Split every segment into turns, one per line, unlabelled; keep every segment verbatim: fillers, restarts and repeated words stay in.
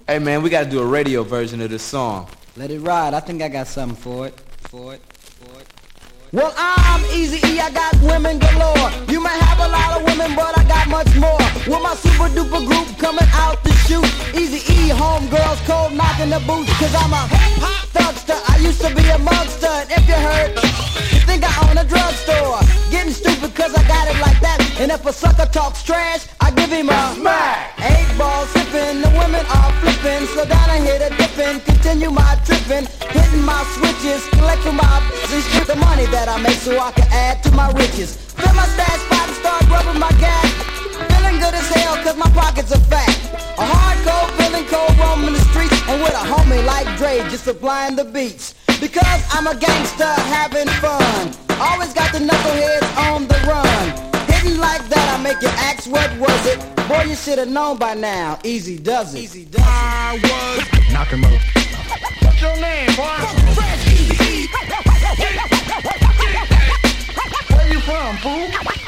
Hey man, we gotta do a radio version of this song.
Let it ride. I think I got something for it. For it. For it. Well, I'm Eazy-E, I got women galore. You may have a lot of women, but I got much more. With my super duper group coming out to shoot. Eazy-E, homegirls, cold knocking the boots. Cause I'm a hip-hop thugster, I used to be a mugster. And if you heard, you think I own a drugstore. Getting stupid cause I got it like that. And if a sucker talks trash, I give him a smack. Eight balls sipping, the women are flipping. Slow down and hit a dipping, continue my tripping. Hitting my switches, collecting my bitches. Get the money that I make so I can add to my riches. Fill my stash spot and start rubbing my gas. Feeling good as hell cause my pockets are fat. A hardcore feeling cold roaming the streets. And with a homie like Dre just supplying the beats. Because I'm a gangster having fun. Always got the knuckleheads on the run. Hitting like that I make you ask what was it. Boy you should've known by now. Easy does it. Easy does it. I was knock him up. What's your name, boy? Where you from, fool?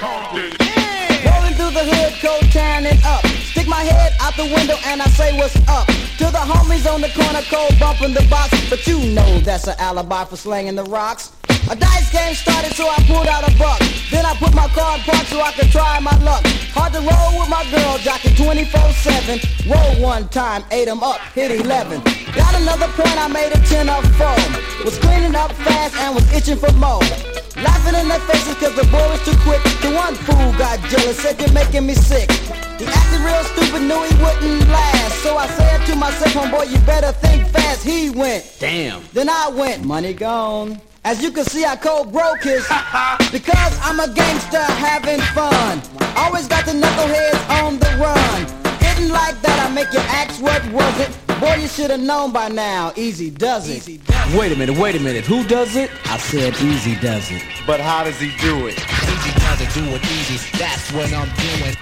Yeah. Rolling through the hood, cold tearing it up. Stick my head out the window and I say what's up. To the homies on the corner, cold bumping the box. But you know that's an alibi for slanging the rocks. A dice game started so I pulled out a buck. Then I put my car in park so I could try my luck. Hard to roll with my girl, jockey twenty-four seven. Roll one time, ate 'em up, hit eleven. Got another point, I made a ten of four. Was cleaning up fast and was itching for more. Laughing in their faces cause the boy was too quick. The one fool got jealous, said you're making me sick. He acted real stupid, knew he wouldn't last. So I said to myself, homeboy, you better think fast. He went, damn. Then I went, money gone. As you can see, I cold broke his. Because I'm a gangster having fun. Always got the knuckleheads on the run. Hitting like that, I make you ask what was it. Boy, you should've known by now. Easy does it. Easy does it.
Wait a minute, wait a minute. Who does it?
I said Easy does it.
But how does he do it?
Easy does it, do it easy. That's what I'm doing.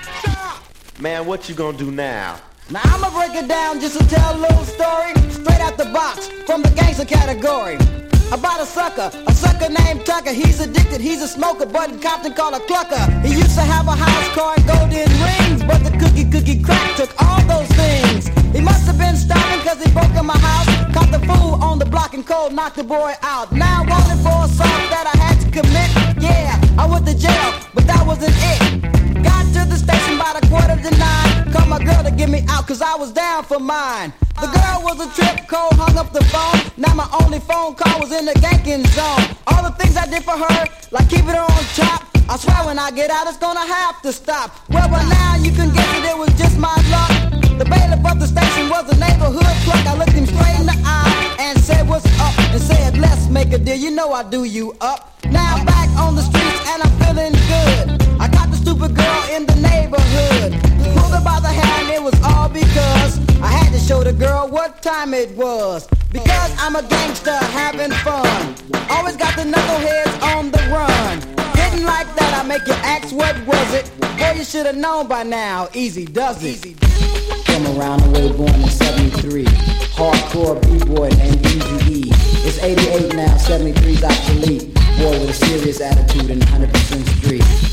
Man, what you gonna do now?
Now I'ma break it down just to tell a little story. Straight out the box, from the gangster category. About a sucker, a sucker named Tucker. He's addicted, he's a smoker, but in Compton called a clucker. He used to have a house car and golden rings, but the cookie cookie crack took all those things. He must have been starving cause he broke in my house. Caught the fool on the block and cold knocked the boy out. Now wanted for assault that I had to commit. Yeah, I went to jail, but that wasn't it. Got to the station by the quarter to nine. Called my girl to get me out cause I was down for mine. The girl was a trip, cold hung up the phone. Now my only phone call was in the ganking zone. All the things I did for her, like keeping her on top. I swear when I get out it's gonna have to stop. Well, by now you can guess that it was just my luck. The bailiff of the station was a neighborhood clerk. I looked him straight in the eye and said what's up. And said let's make a deal, you know I do you up. Now I'm back on the streets and I'm feeling good. I got the stupid girl in the neighborhood. Pulled her by the hand, it was all because I had to show the girl what time it was. Because I'm a gangster having fun. Always got the knuckleheads on the run. Hitting like that, I make you ask what was it. Boy, you should have known by now. Easy does it. Easy. From around the way, born in seventy-three. Hardcore b-boy named Eazy-E. It's eighty-eight now, seventy-three's obsolete. Boy with a serious attitude and one hundred percent street.